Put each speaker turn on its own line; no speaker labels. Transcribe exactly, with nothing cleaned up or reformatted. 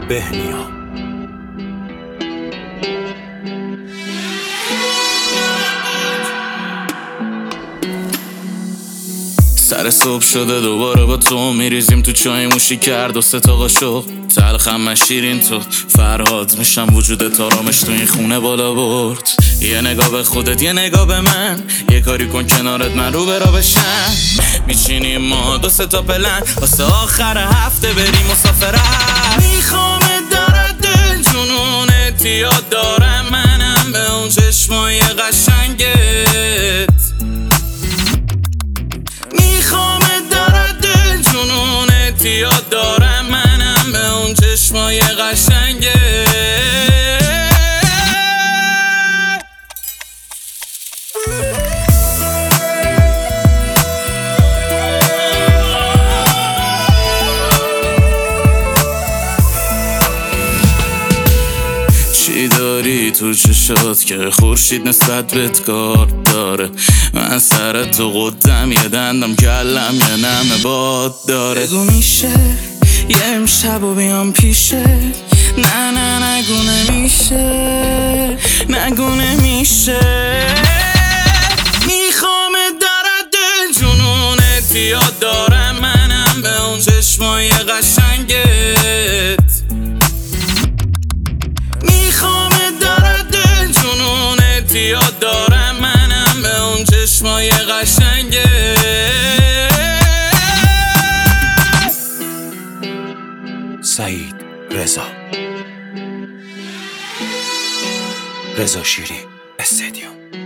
بهنیا.
سر صبح شده دوباره با تو میریزیم تو چای موشی کرد و ستاقا شو تلخم من شیرین تو فرهاد میشم وجودت آرامش تو این خونه بالا برد. یه نگاه به خودت یه نگاه به من، یه کاری کن کنارت من رو برا بشم. میچینیم ما دو سه تا پلن واسه آخر هفته بریم مسافرت. میخوام درد جنونت یاد دارم منم به اون چشمای قشنگت. میخوام درد جنونت یاد دارم منم به اون چشمای قشنگت. چی داری تو چشات که خورشید نسبت بهت کار داره؟ من سرت تو قدم یه دندم کلم یه نمه باد داره. بگو میشه یه امشب و بیام پیشه؟ نه نه نگو نمیشه، نگو نمیشه. میخوام درد جنونت یاد دارم منم به اون چشمای قشنگت. میخوام درد جنونت یاد دارم منم به اون چشمای قشنگت.
سعید رضا، رضا شیری استادیوم.